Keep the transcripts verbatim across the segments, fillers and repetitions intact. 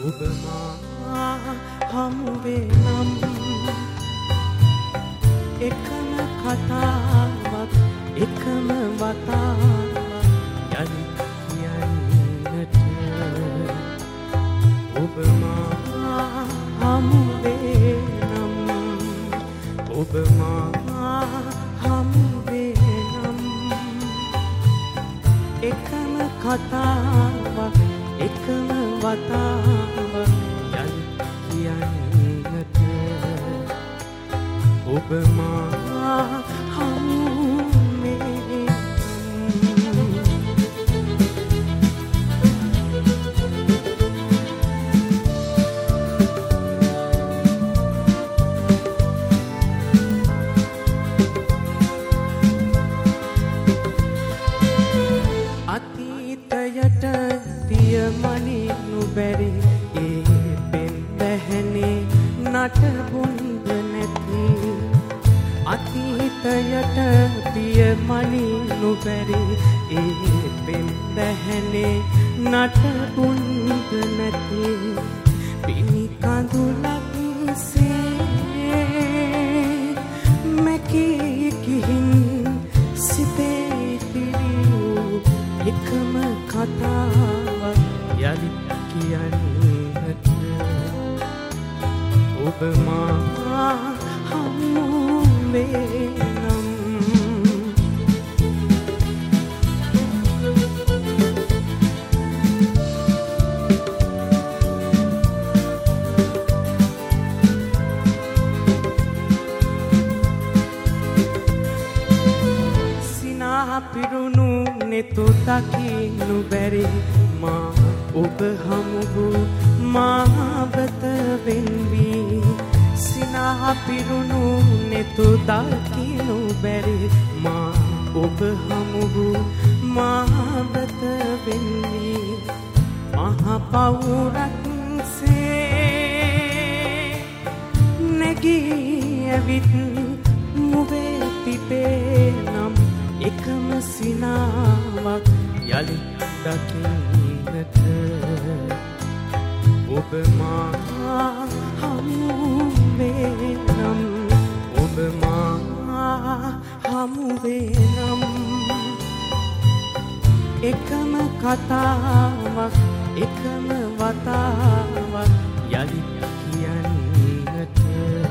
ඔබ මා හමුවේ නම් එකම කතාවක් එකම වතාවක් යලි කියන්නට ඔබ මා හමුවේ නම් ඔබ මා හමුවේ නම් එකම කතාවක් එකම වතාවක් යලි කියන්නට ඔබ මා හමුවේ අතීතයට තියමනි නුබැරි ඒ පෙම් බැහැනේ නටබුන්ද නැති අතීතයට තියමනි නුබැරි ඒ පෙම් බැහැනේ නටබුන්ද නැති පිණි කඳුලක් සේ මැකී ගිහින් සිතේ පිරියූ එකම කතාවක් යලි කියන්නට ඔබ මා හමුවේ නම් සිනා පිරුණු නෙතු දකින්නු බැරි මා ඔබ හමු මා වෙත වෙන්වී සිනා පිරුණු නෙතු දකින්නු බැරි මා ඔබ හමු මා වෙත වෙන්වී මහ පවුරක් සේ නැගී ඇවිත් මුවේ තිබේ නම් එකම සිනාවක් යලි දකින්නට ඔබ මා හමුවේ නම් ඔබ මා හමුවේ නම් එකම කතාවක් එකම වතාවක් යලි කියන්නට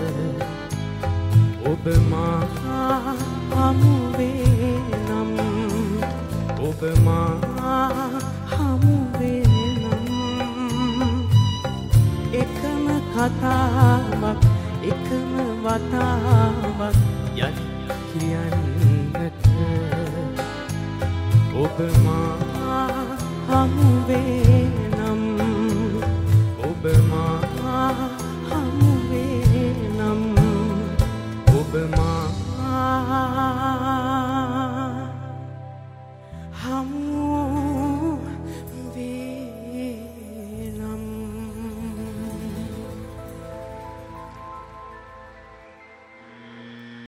ඔබ මා හමුවේ නම් ඔබ මා හමුවේ නම් එකම කතාවක් එකම වතාවක් යලි කියන්නට ඔබ මා හමුවේ